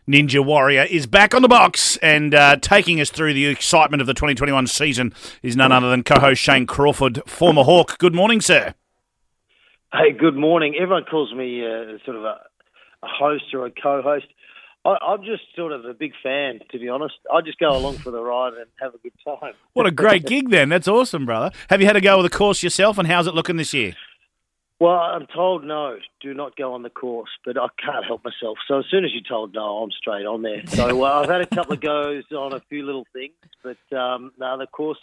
Ninja Warrior is back on the box and taking us through the excitement of the 2021 season is none other than co-host Shane Crawford, former Hawk. Good morning, sir. Hey, good morning. Everyone calls me sort of a host or a co-host. I'm just sort of a big fan, to be honest. I just go along for the ride and have a good time. What a great gig then. That's awesome, brother. Have you had a go with the course yourself, and how's it looking this year? Well, I'm told no, do not go on the course, but I can't help myself. So as soon as you're told no, I'm straight on there. So I've had a couple of goes on a few little things, but no, the course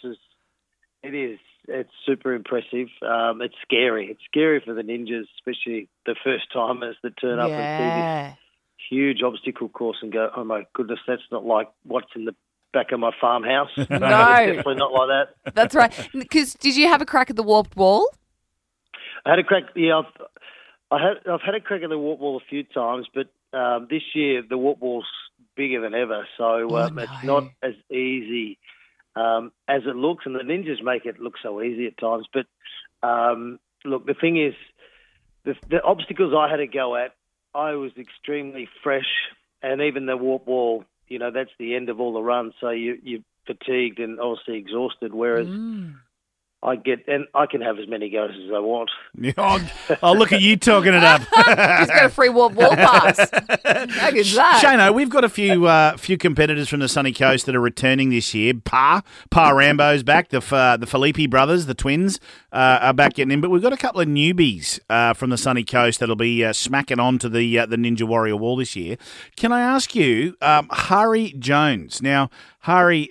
it's super impressive. It's scary. It's scary for the ninjas, especially the first timers that turn up and see this huge obstacle course and go, oh my goodness, that's not like what's in the back of my farmhouse. No, it's definitely not like that. That's right. Because did you have a crack at the warped wall? I had a crack. Yeah, I've had a crack at the warp wall a few times, but this year the warp wall's bigger than ever, so it's not as easy as it looks, and the ninjas make it look so easy at times. But look, the thing is, the obstacles I had to go at, I was extremely fresh, and even the warp wall, you know, that's the end of all the runs, so you're fatigued and obviously exhausted, whereas I can have as many goes as I want. Oh, look at you talking it up. Just got a free warp wall pass. How good's that? Shano, we've got a few competitors from the sunny coast that are returning this year. Pa Rambo's back. The Filippi brothers, the twins, are back getting in. But we've got a couple of newbies from the sunny coast that'll be smacking on to the Ninja Warrior wall this year. Can I ask you, Harry Jones? Now, Harry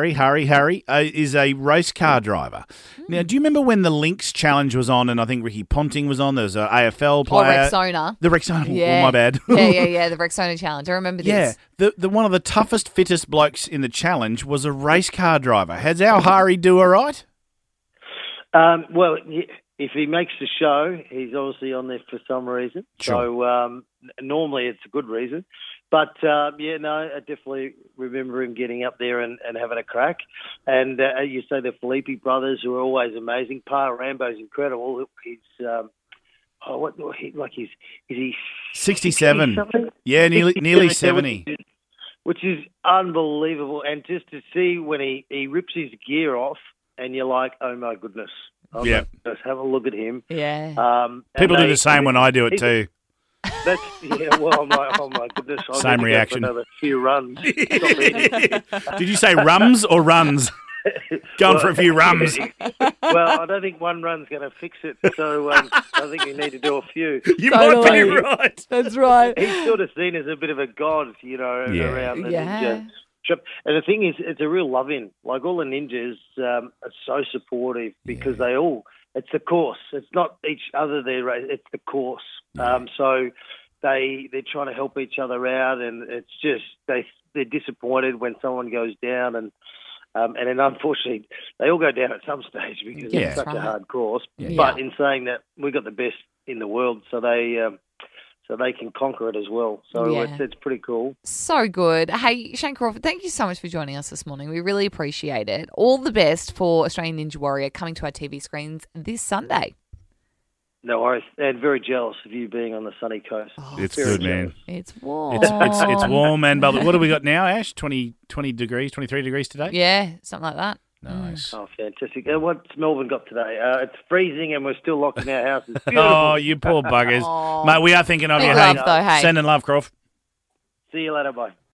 is a race car driver. Now, do you remember when the Lynx Challenge was on and I think Ricky Ponting was on? There was an AFL player. Rexona. The Rexona. Oh, my bad. Yeah, the Rexona Challenge. I remember this. Yeah, the one of the toughest, fittest blokes in the challenge was a race car driver. Has our Harry do all right? Well, if he makes the show, he's obviously on there for some reason. Sure. So normally it's a good reason. But, I definitely remember him getting up there and having a crack. And you say the Filippi brothers, who are always amazing. Pa Rambo's incredible. He's, is he 67? Yeah, nearly 70. Which is unbelievable. And just to see when he rips his gear off and you're like, oh, my goodness. Just have a look at him. Yeah. People do the same when I do it too. Oh my goodness. Same reaction. Another few runs. Did you say rums or runs? Going for a few rums. Well, I don't think one run's going to fix it, so I think you need to do a few. You might be right. That's right. He's sort of seen as a bit of a god, around the ninja trip. And the thing is, it's a real love-in. Like, all the ninjas are so supportive because they all... It's the course. It's not each other there. It's the course. So they're trying to help each other out, and it's just they're disappointed when someone goes down, and then unfortunately they all go down at some stage because it's such a hard course. Yeah. But in saying that, we've got the best in the world, so they can conquer it as well. So it's pretty cool. So good. Hey, Shane Crawford, thank you so much for joining us this morning. We really appreciate it. All the best for Australian Ninja Warrior coming to our TV screens this Sunday. No worries. And very jealous of you being on the sunny coast. Oh, it's good, man. It's warm. It's warm, man. But what have we got now, Ash? 20 degrees, 23 degrees today? Yeah, something like that. Nice. Oh, fantastic. What's Melbourne got today? It's freezing and we're still locked in our houses. Oh, you poor buggers. Mate, we are thinking of you. Love, though, hey. Sending love, Croft. See you later. Bye.